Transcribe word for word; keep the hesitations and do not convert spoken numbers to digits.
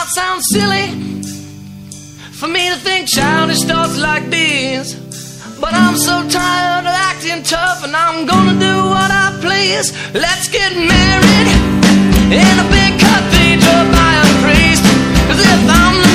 sounds silly for me to think childish thoughts like these, but I'm so tired of acting tough, and I'm gonna do what I please. Let's get married in a big cathedral by a priest, 'cause if I'm